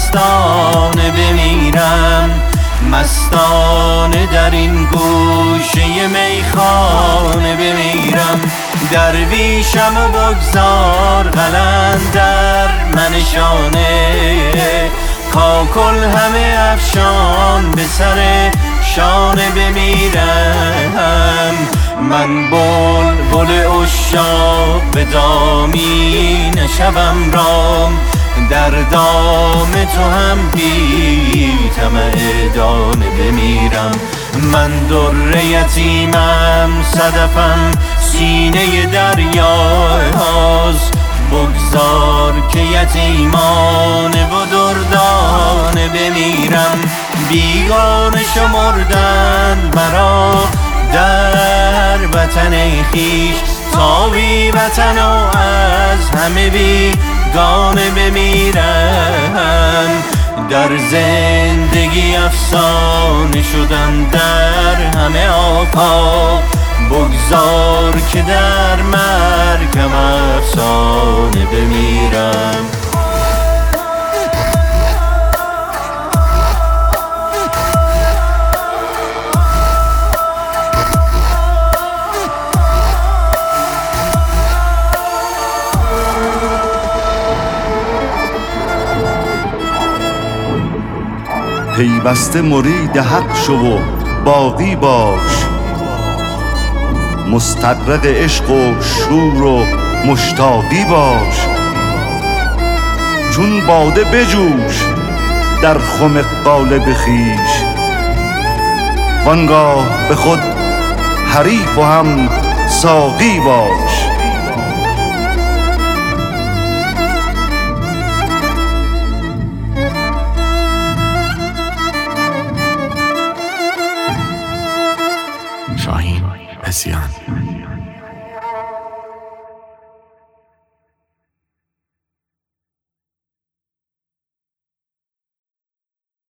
مستانه بمیرم، مستانه در این گوشه میخانه بمیرم. درویشم و بگذار قلندر منشانه، کاکل همه افشان به سر شانه بمیرم. من بلبل عشاق به دامی نشوم رام، در دام تو هم بی طمع دانه بمیرم. من در یتیمم، صدفم سینه دریاست، بگذار که یتیمانه و دردانه بمیرم. بیگانه شمردن مرا در وطن خویش، تا بی وطن و از همه بیگانه بمیرم. در زندگی افسانه شدم در همه آفاق، بگذار که در مرگم افسانه بمیرم. پیوسته مرید حق شو و باقی باش، مستغرق عشق و شور و مشتاقی باش. چون باده بجوش در خم قالب خویش، وانگاه به خود حریف و هم ساقی باش.